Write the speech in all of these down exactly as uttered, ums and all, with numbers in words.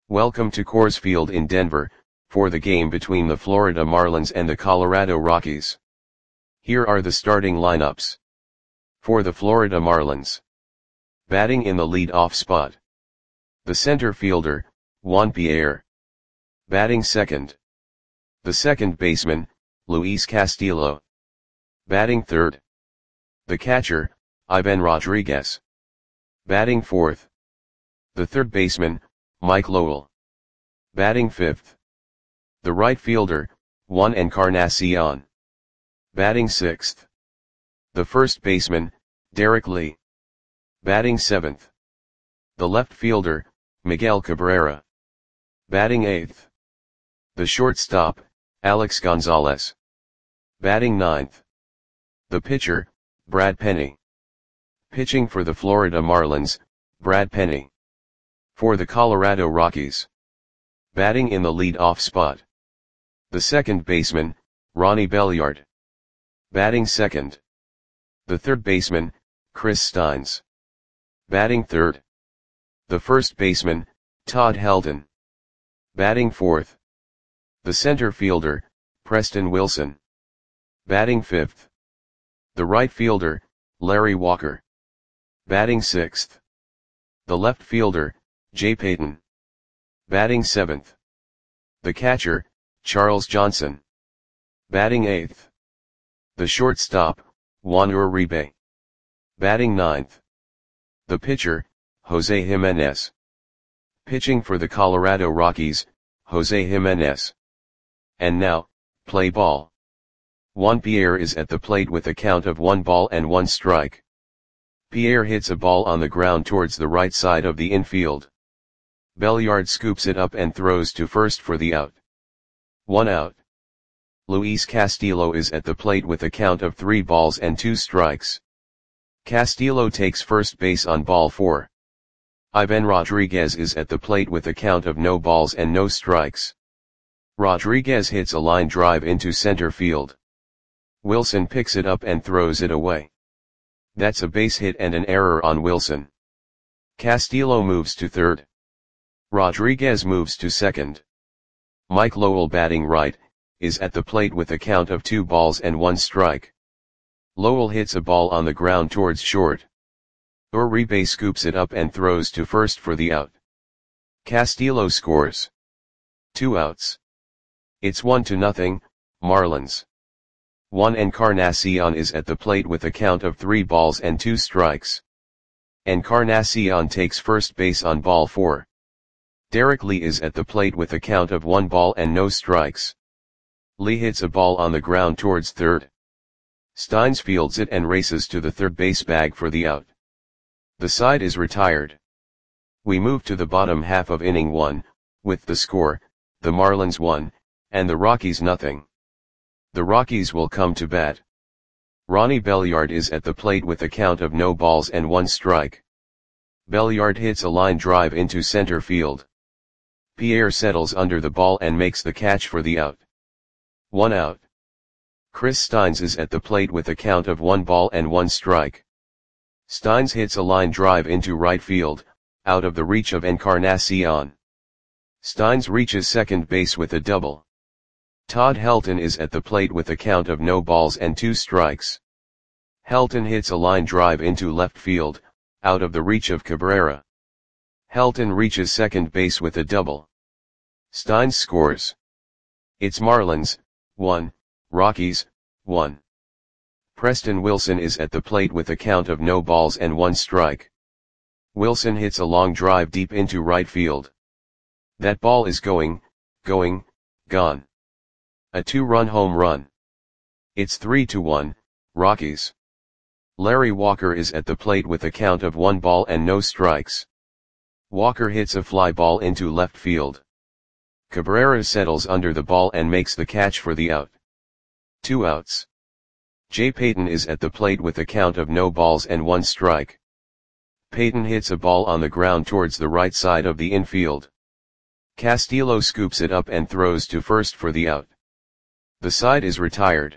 Welcome to Coors Field in Denver, for the game between the Florida Marlins and the Colorado Rockies. Here are the starting lineups. For the Florida Marlins. Batting in the lead-off spot. The center fielder, Juan Pierre. Batting second. The second baseman, Luis Castillo. Batting third. The catcher, Ivan Rodriguez. Batting fourth. The third baseman, Mike Lowell. Batting fifth. The right fielder, Juan Encarnacion. Batting sixth. The first baseman, Derek Lee. Batting seventh. The left fielder, Miguel Cabrera. Batting eighth. The shortstop, Alex Gonzalez. Batting ninth. The pitcher, Brad Penny. Pitching for the Florida Marlins, Brad Penny. For the Colorado Rockies. Batting in the lead-off spot. The second baseman, Ronnie Belliard. Batting second. The third baseman, Chris Steins. Batting third. The first baseman, Todd Helton. Batting fourth. The center fielder, Preston Wilson. Batting fifth. The right fielder, Larry Walker. Batting sixth. The left fielder, Jay Payton. Batting seventh. The catcher, Charles Johnson. Batting eighth. The shortstop, Juan Uribe. Batting ninth. The pitcher, Jose Jimenez. Pitching for the Colorado Rockies, Jose Jimenez. And now, play ball. Juan Pierre is at the plate with a count of one ball and one strike. Pierre hits a ball on the ground towards the right side of the infield. Belliard scoops it up and throws to first for the out. One out. Luis Castillo is at the plate with a count of three balls and two strikes. Castillo takes first base on ball four. Ivan Rodriguez is at the plate with a count of no balls and no strikes. Rodriguez hits a line drive into center field. Wilson picks it up and throws it away. That's a base hit and an error on Wilson. Castillo moves to third. Rodriguez moves to second. Mike Lowell, batting right, is at the plate with a count of two balls and one strike. Lowell hits a ball on the ground towards short. Uribe scoops it up and throws to first for the out. Castillo scores. Two outs. It's one to nothing, Marlins. Juan Encarnacion is at the plate with a count of three balls and two strikes. Encarnacion takes first base on ball four. Derek Lee is at the plate with a count of one ball and no strikes. Lee hits a ball on the ground towards third. Steins fields it and races to the third base bag for the out. The side is retired. We move to the bottom half of inning one, with the score, the Marlins one, and the Rockies nothing. The Rockies will come to bat. Ronnie Belliard is at the plate with a count of no balls and one strike. Belliard hits a line drive into center field. Pierre settles under the ball and makes the catch for the out. One out. Chris Steins is at the plate with a count of one ball and one strike. Steins hits a line drive into right field, out of the reach of Encarnacion. Steins reaches second base with a double. Todd Helton is at the plate with a count of no balls and two strikes. Helton hits a line drive into left field, out of the reach of Cabrera. Helton reaches second base with a double. Steins scores. It's Marlins, one, Rockies, one. Preston Wilson is at the plate with a count of no balls and one strike. Wilson hits a long drive deep into right field. That ball is going, going, gone. A two-run home run. It's three to one, Rockies. Larry Walker is at the plate with a count of one ball and no strikes. Walker hits a fly ball into left field. Cabrera settles under the ball and makes the catch for the out. Two outs. Jay Payton is at the plate with a count of no balls and one strike. Payton hits a ball on the ground towards the right side of the infield. Castillo scoops it up and throws to first for the out. The side is retired.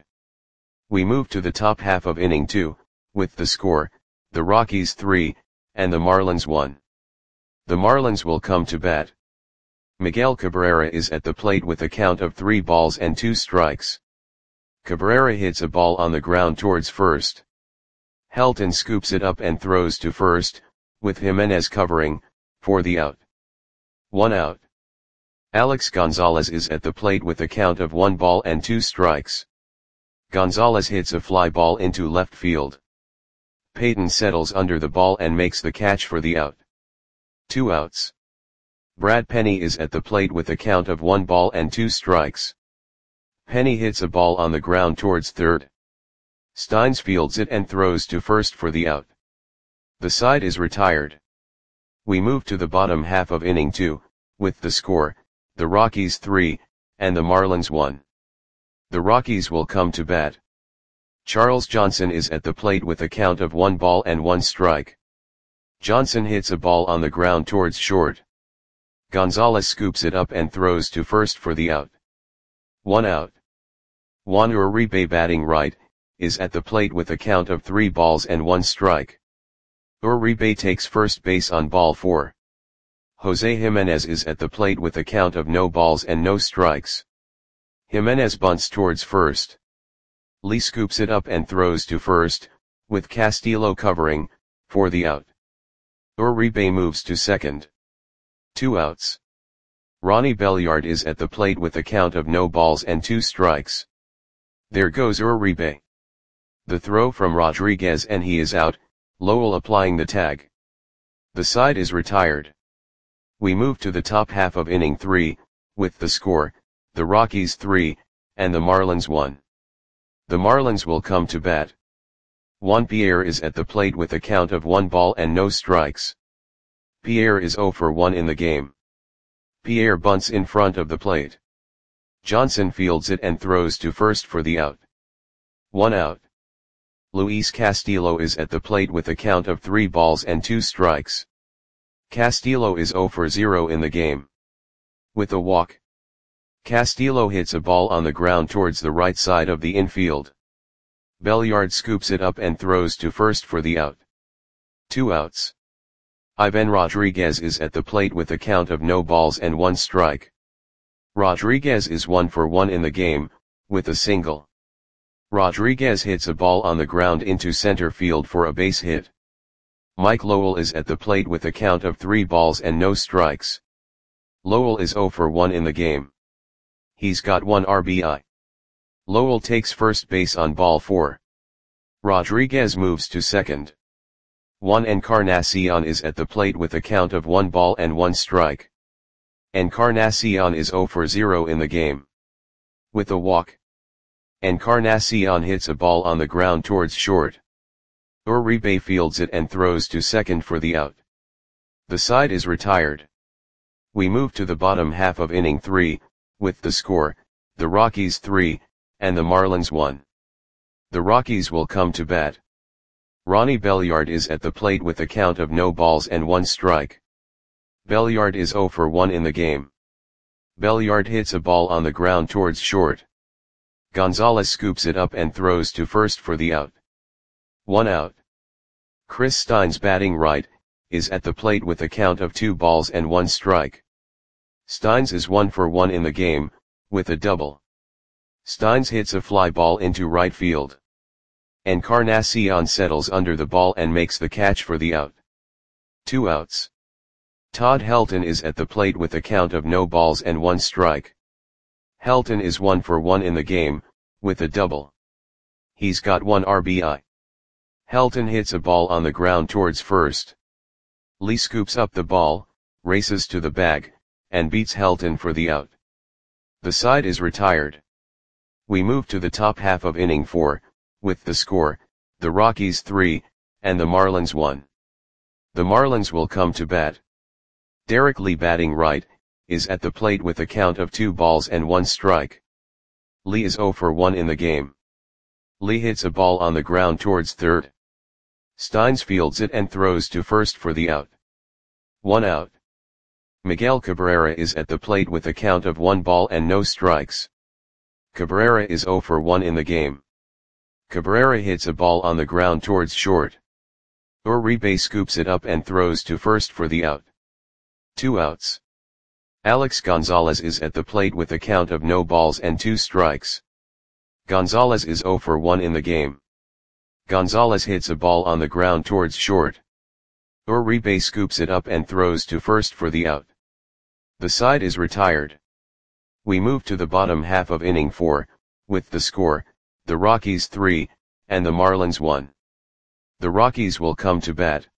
We move to the top half of inning two, with the score, the Rockies three, and the Marlins one. The Marlins will come to bat. Miguel Cabrera is at the plate with a count of three balls and two strikes. Cabrera hits a ball on the ground towards first. Helton scoops it up and throws to first, with Jimenez covering, for the out. One out. Alex Gonzalez is at the plate with a count of one ball and two strikes. Gonzalez hits a fly ball into left field. Payton settles under the ball and makes the catch for the out. Two outs. Brad Penny is at the plate with a count of one ball and two strikes. Penny hits a ball on the ground towards third. Steins fields it and throws to first for the out. The side is retired. We move to the bottom half of inning two, with the score, the Rockies three, and the Marlins one. The Rockies will come to bat. Charles Johnson is at the plate with a count of one ball and one strike. Johnson hits a ball on the ground towards short. Gonzalez scoops it up and throws to first for the out. One out. Juan Uribe, batting right, is at the plate with a count of three balls and one strike. Uribe takes first base on ball four. Jose Jimenez is at the plate with a count of no balls and no strikes. Jimenez bunts towards first. Lee scoops it up and throws to first, with Castillo covering, for the out. Uribe moves to second. Two outs. Ronnie Belliard is at the plate with a count of no balls and two strikes. There goes Uribe. The throw from Rodriguez and he is out, Lowell applying the tag. The side is retired. We move to the top half of inning three, with the score, the Rockies three, and the Marlins one. The Marlins will come to bat. Juan Pierre is at the plate with a count of one ball and no strikes. Pierre is zero for one in the game. Pierre bunts in front of the plate. Johnson fields it and throws to first for the out. One out. Luis Castillo is at the plate with a count of three balls and two strikes. Castillo is zero for zero in the game. With a walk. Castillo hits a ball on the ground towards the right side of the infield. Belliard scoops it up and throws to first for the out. Two outs. Ivan Rodriguez is at the plate with a count of no balls and one strike. Rodriguez is one for one in the game, with a single. Rodriguez hits a ball on the ground into center field for a base hit. Mike Lowell is at the plate with a count of three balls and no strikes. Lowell is zero for one in the game. He's got one R B I. Lowell takes first base on ball four. Rodriguez moves to second. Juan Encarnacion is at the plate with a count of one ball and one strike. Encarnacion is zero for zero in the game. With a walk. Encarnacion hits a ball on the ground towards short. Uribe fields it and throws to second for the out. The side is retired. We move to the bottom half of inning three, with the score, the Rockies three, and the Marlins one. The Rockies will come to bat. Ronnie Belliard is at the plate with a count of no balls and one strike. Belliard is zero for one in the game. Belliard hits a ball on the ground towards short. Gonzalez scoops it up and throws to first for the out. One out. Chris Steins, batting right, is at the plate with a count of two balls and one strike. Steins is one for one in the game, with a double. Steins hits a fly ball into right field. Encarnacion settles under the ball and makes the catch for the out. Two outs. Todd Helton is at the plate with a count of no balls and one strike. Helton is one for one in the game, with a double. He's got one R B I. Helton hits a ball on the ground towards first. Lee scoops up the ball, races to the bag, and beats Helton for the out. The side is retired. We move to the top half of inning four, with the score, the Rockies three, and the Marlins one. The Marlins will come to bat. Derek Lee, batting right, is at the plate with a count of two balls and one strike. Lee is zero for one in the game. Lee hits a ball on the ground towards third. Steins fields it and throws to first for the out. One out. Miguel Cabrera is at the plate with a count of one ball and no strikes. Cabrera is zero for one in the game. Cabrera hits a ball on the ground towards short. Uribe scoops it up and throws to first for the out. Two outs. Alex Gonzalez is at the plate with a count of no balls and two strikes. Gonzalez is zero for one in the game. Gonzalez hits a ball on the ground towards short. Uribe scoops it up and throws to first for the out. The side is retired. We move to the bottom half of inning four, with the score, the Rockies three, and the Marlins one. The Rockies will come to bat.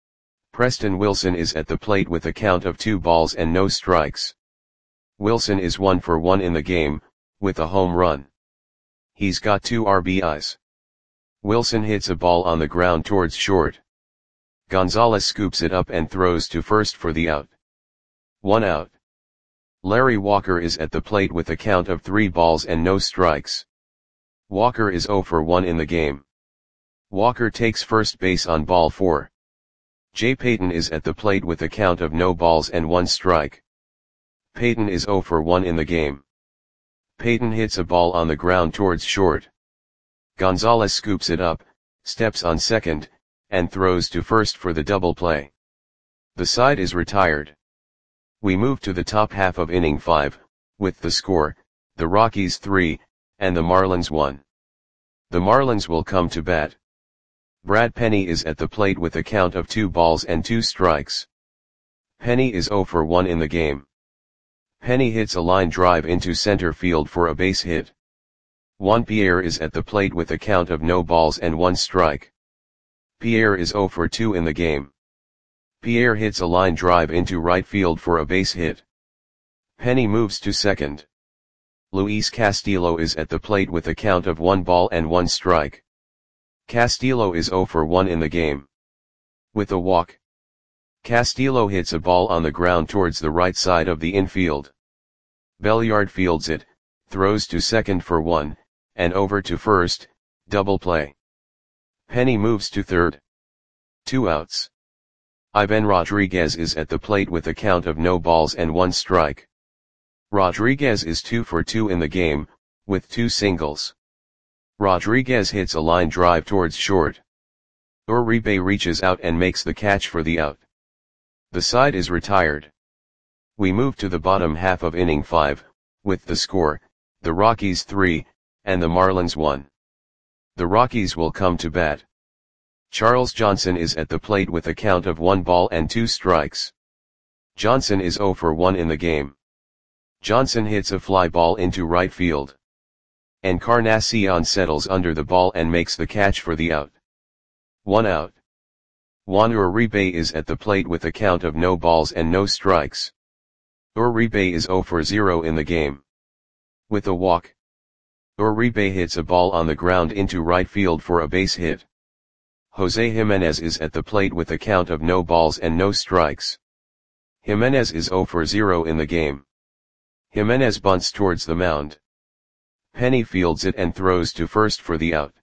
Preston Wilson is at the plate with a count of two balls and no strikes. Wilson is one for one in the game, with a home run. He's got two R B Is. Wilson hits a ball on the ground towards short. Gonzalez scoops it up and throws to first for the out. One out. Larry Walker is at the plate with a count of three balls and no strikes. Walker is zero for one in the game. Walker takes first base on ball four. Jay Payton is at the plate with a count of no balls and one strike. Payton is zero for one in the game. Payton hits a ball on the ground towards short. Gonzalez scoops it up, steps on second, and throws to first for the double play. The side is retired. We move to the top half of inning five, with the score, the Rockies three, and the Marlins one. The Marlins will come to bat. Brad Penny is at the plate with a count of two balls and two strikes. Penny is zero for one in the game. Penny hits a line drive into center field for a base hit. Juan Pierre is at the plate with a count of no balls and one strike. Pierre is zero for two in the game. Pierre hits a line drive into right field for a base hit. Penny moves to second. Luis Castillo is at the plate with a count of one ball and one strike. Castillo is zero for one in the game. With a walk, Castillo hits a ball on the ground towards the right side of the infield. Belliard fields it, throws to second for one, and over to first, double play. Penny moves to third. Two outs. Ivan Rodriguez is at the plate with a count of no balls and one strike. Rodriguez is two for two in the game, with two singles. Rodriguez hits a line drive towards short. Uribe reaches out and makes the catch for the out. The side is retired. We move to the bottom half of inning five, with the score, the Rockies three, and the Marlins one. The Rockies will come to bat. Charles Johnson is at the plate with a count of one ball and two strikes. Johnson is zero for one in the game. Johnson hits a fly ball into right field. Encarnacion settles under the ball and makes the catch for the out. One out. Juan Uribe is at the plate with a count of no balls and no strikes. Uribe is zero for zero in the game. With a walk, Uribe hits a ball on the ground into right field for a base hit. Jose Jimenez is at the plate with a count of no balls and no strikes. Jimenez is zero for zero in the game. Jimenez bunts towards the mound. Penny fields it and throws to first for the out.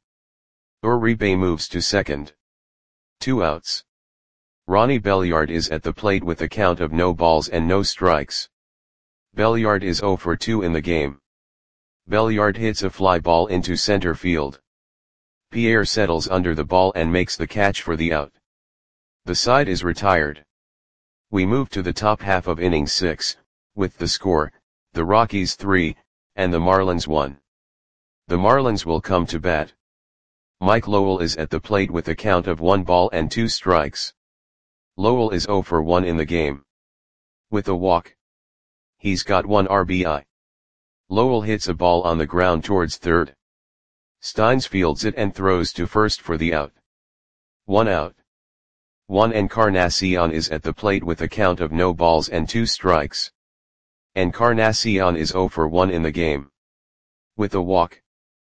Uribe moves to second. Two outs. Ronnie Belliard is at the plate with a count of no balls and no strikes. Belliard is zero for two in the game. Belliard hits a fly ball into center field. Pierre settles under the ball and makes the catch for the out. The side is retired. We move to the top half of inning six, with the score, the Rockies three, and the Marlins one. The Marlins will come to bat. Mike Lowell is at the plate with a count of one ball and two strikes. Lowell is zero for one in the game. With a walk, he's got one R B I. Lowell hits a ball on the ground towards third. Steins fields it and throws to first for the out. One out. Juan Encarnacion is at the plate with a count of no balls and two strikes. Encarnacion is zero for one in the game. With a walk,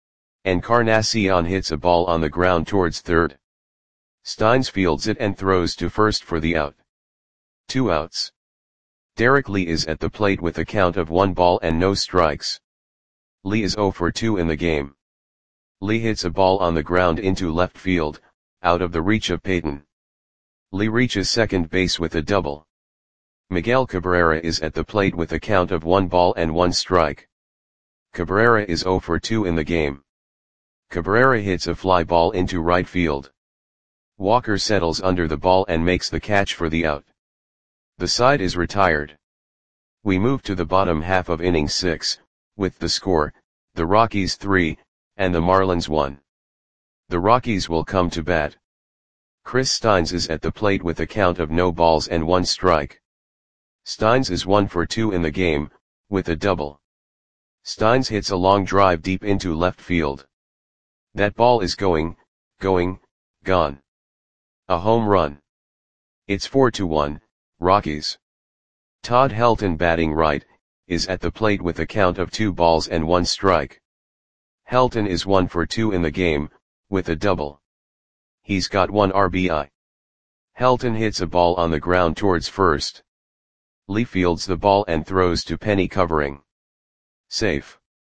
Encarnacion hits a ball on the ground towards third. Steins fields it and throws to first for the out. Two outs. Derek Lee is at the plate with a count of one ball and no strikes. Lee is zero for two in the game. Lee hits a ball on the ground into left field, out of the reach of Payton. Lee reaches second base with a double. Miguel Cabrera is at the plate with a count of one ball and one strike. Cabrera is zero for two in the game. Cabrera hits a fly ball into right field. Walker settles under the ball and makes the catch for the out. The side is retired. We move to the bottom half of inning six, with the score, the Rockies three, and the Marlins one. The Rockies will come to bat. Chris Steins is at the plate with a count of no balls and one strike. Steins is one for two in the game, with a double. Steins hits a long drive deep into left field. That ball is going, going, gone. A home run. It's four to one, Rockies. Todd Helton, batting right, is at the plate with a count of two balls and one strike. Helton is one for two in the game, with a double. He's got one R B I. Helton hits a ball on the ground towards first. Lee fields the ball and throws to Penny, covering. Safe.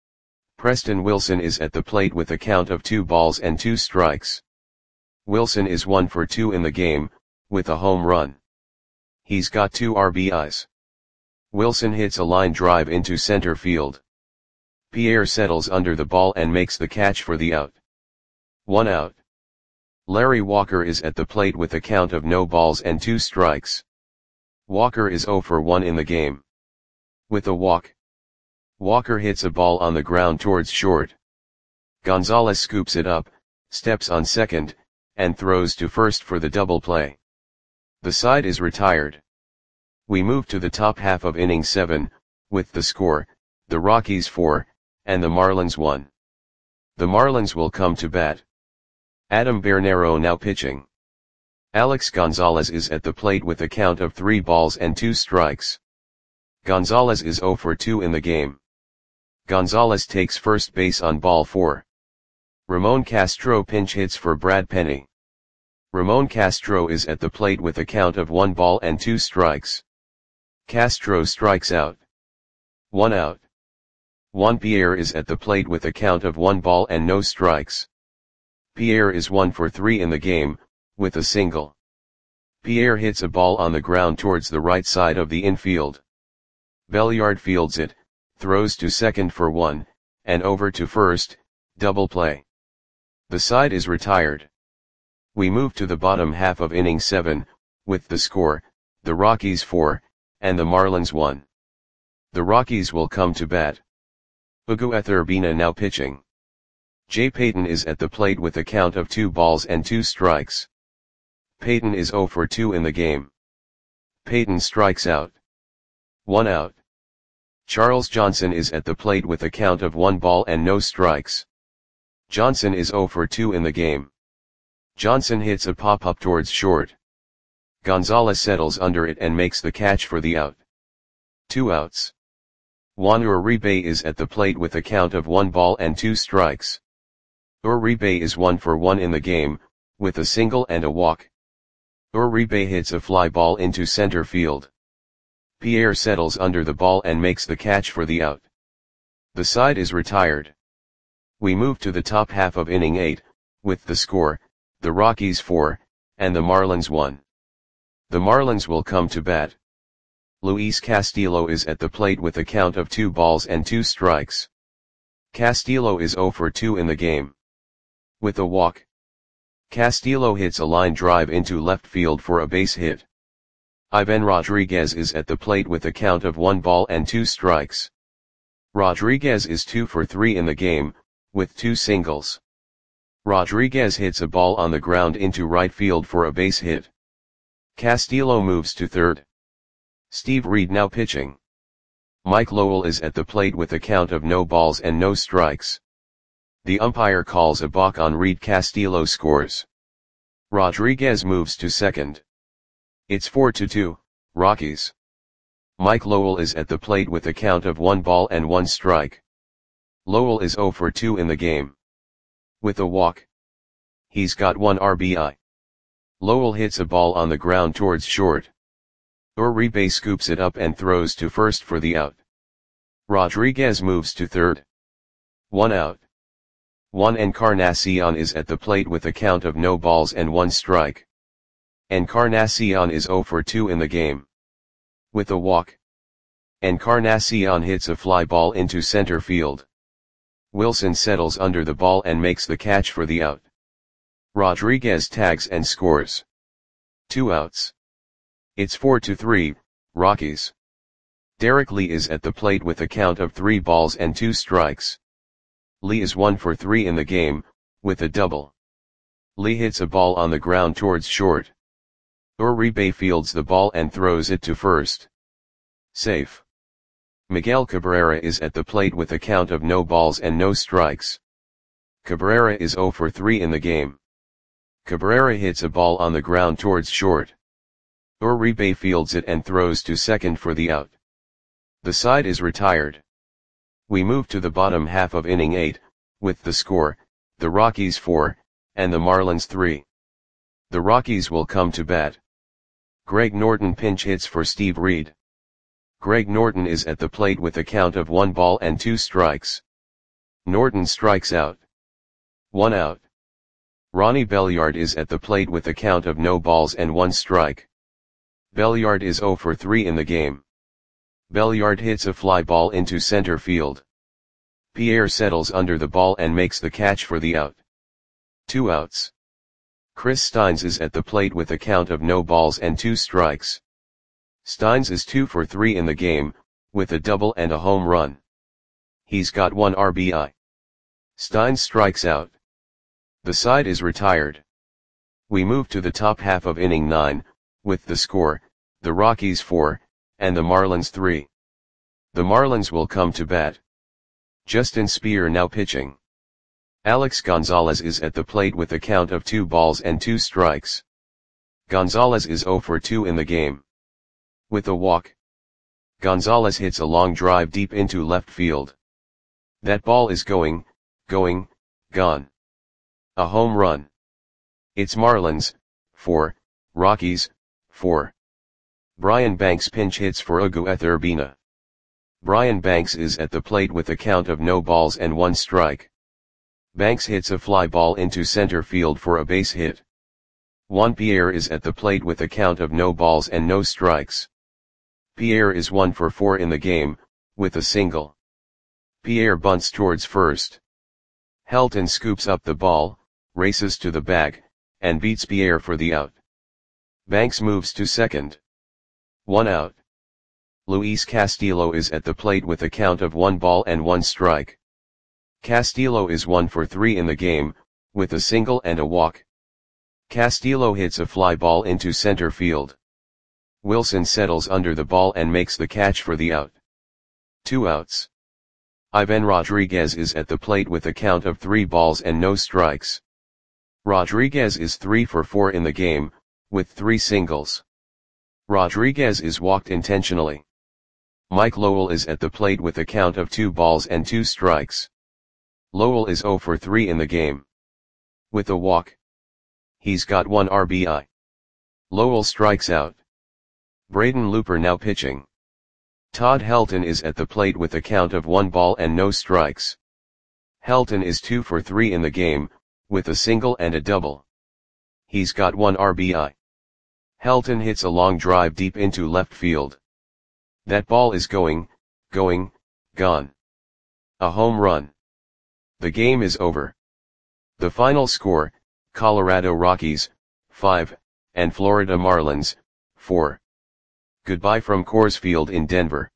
Preston Wilson is at the plate with a count of two balls and two strikes. Wilson is one for two in the game, with a home run. He's got two R B Is. Wilson hits a line drive into center field. Pierre settles under the ball and makes the catch for the out. One out. Larry Walker is at the plate with a count of no balls and two strikes. Walker is zero for one in the game. With a walk. Walker hits a ball on the ground towards short. Gonzalez scoops it up, steps on second, and throws to first for the double play. The side is retired. We move to the top half of inning seven, with the score, the Rockies four, and the Marlins one. The Marlins will come to bat. Adam Bernero now pitching. Alex Gonzalez is at the plate with a count of three balls and two strikes. Gonzalez is zero for two in the game. Gonzalez takes first base on ball four. Ramon Castro pinch hits for Brad Penny. Ramon Castro is at the plate with a count of one ball and two strikes. Castro strikes out. One out. Juan Pierre is at the plate with a count of one ball and no strikes. Pierre is one for three in the game, with a single. Pierre hits a ball on the ground towards the right side of the infield. Belliard fields it, throws to second for one, and over to first, double play. The side is retired. We move to the bottom half of inning seven, with the score, the Rockies four, and the Marlins one. The Rockies will come to bat. Ugueth Urbina now pitching. Jay Payton is at the plate with a count of two balls and two strikes. Payton is zero for two in the game. Payton strikes out. One out. Charles Johnson is at the plate with a count of one ball and no strikes. Johnson is zero for two in the game. Johnson hits a pop-up towards short. Gonzalez settles under it and makes the catch for the out. Two outs. Juan Uribe is at the plate with a count of one ball and two strikes. Uribe is one for one in the game, with a single and a walk. Uribe hits a fly ball into center field. Pierre settles under the ball and makes the catch for the out. The side is retired. We move to the top half of inning eight, with the score, the Rockies four, and the Marlins one. The Marlins will come to bat. Luis Castillo is at the plate with a count of two balls and two strikes. Castillo is zero for two in the game. With a walk. Castillo hits a line drive into left field for a base hit. Ivan Rodriguez is at the plate with a count of one ball and two strikes. Rodriguez is two for three in the game, with two singles. Rodriguez hits a ball on the ground into right field for a base hit. Castillo moves to third. Steve Reed now pitching. Mike Lowell is at the plate with a count of no balls and no strikes. The umpire calls a balk on Reed. Castillo scores. Rodriguez moves to second. It's four to two, Rockies. Mike Lowell is at the plate with a count of one ball and one strike. Lowell is zero for two in the game. With a walk. He's got one R B I. Lowell hits a ball on the ground towards short. Uribe scoops it up and throws to first for the out. Rodriguez moves to third. One out. Juan Encarnacion is at the plate with a count of no balls and one strike. Encarnacion is zero for two in the game. With a walk. Encarnacion hits a fly ball into center field. Wilson settles under the ball and makes the catch for the out. Rodriguez tags and scores. Two outs. It's four to three, Rockies. Derek Lee is at the plate with a count of three balls and two strikes. Lee is one for three in the game, with a double. Lee hits a ball on the ground towards short. Uribe fields the ball and throws it to first. Safe. Miguel Cabrera is at the plate with a count of no balls and no strikes. Cabrera is zero for three in the game. Cabrera hits a ball on the ground towards short. Uribe fields it and throws to second for the out. The side is retired. We move to the bottom half of inning eight, with the score, the Rockies four, and the Marlins three. The Rockies will come to bat. Greg Norton pinch hits for Steve Reed. Greg Norton is at the plate with a count of one ball and two strikes. Norton strikes out. One out. Ronnie Belliard is at the plate with a count of no balls and one strike. Belliard is zero for three in the game. Belliard hits a fly ball into center field. Pierre settles under the ball and makes the catch for the out. Two outs. Chris Steins is at the plate with a count of no balls and two strikes. Steins is two for three in the game, with a double and a home run. He's got one R B I. Steins strikes out. The side is retired. We move to the top half of inning nine, with the score, the Rockies four, and the Marlins three. The Marlins will come to bat. Justin Speer now pitching. Alex Gonzalez is at the plate with a count of two balls and two strikes. Gonzalez is zero for two in the game. With a walk. Gonzalez hits a long drive deep into left field. That ball is going, going, gone. A home run. It's Marlins, four, Rockies, four. Brian Banks pinch hits for Ugueth Urbina. Brian Banks is at the plate with a count of no balls and one strike. Banks hits a fly ball into center field for a base hit. Juan Pierre is at the plate with a count of no balls and no strikes. Pierre is one for four in the game, with a single. Pierre bunts towards first. Helton scoops up the ball, races to the bag, and beats Pierre for the out. Banks moves to second. One out. Luis Castillo is at the plate with a count of one ball and one strike. Castillo is one for three in the game, with a single and a walk. Castillo hits a fly ball into center field. Wilson settles under the ball and makes the catch for the out. Two outs. Ivan Rodriguez is at the plate with a count of three balls and no strikes. Rodriguez is three for four in the game, with three singles. Rodriguez is walked intentionally. Mike Lowell is at the plate with a count of two balls and two strikes. Lowell is zero for three in the game. With a walk. He's got one R B I. Lowell strikes out. Braden Looper now pitching. Todd Helton is at the plate with a count of one ball and no strikes. Helton is two for three in the game, with a single and a double. He's got one R B I. Helton hits a long drive deep into left field. That ball is going, going, gone. A home run. The game is over. The final score, Colorado Rockies, five, and Florida Marlins, four. Goodbye from Coors Field in Denver.